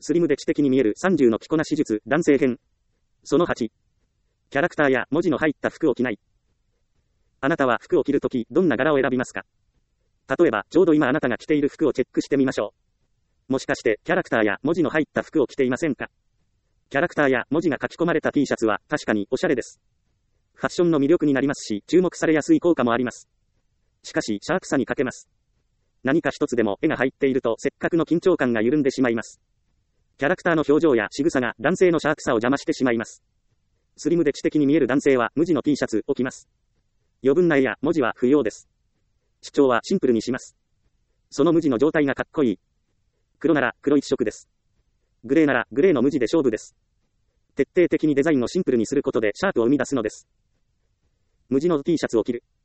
スリムで知的に見える30の着こなし術、男性編。その8。キャラクターや文字の入った服を着ない。あなたは服を着るとき、どんな柄を選びますか？例えば、ちょうど今あなたが着ている服をチェックしてみましょう。もしかして、キャラクターや文字の入った服を着ていませんか？キャラクターや文字が書き込まれた T シャツは、確かにおしゃれです。ファッションの魅力になりますし、注目されやすい効果もあります。しかし、シャープさに欠けます。何か一つでも絵が入っていると、せっかくの緊張感が緩んでしまいます。キャラクターの表情や仕草が男性のシャープさを邪魔してしまいます。スリムで知的に見える男性は無地の T シャツを着ます。余分な絵や文字は不要です。主張はシンプルにします。その無地の状態がかっこいい。黒なら黒一色です。グレーならグレーの無地で勝負です。徹底的にデザインをシンプルにすることでシャープを生み出すのです。無地の T シャツを着る。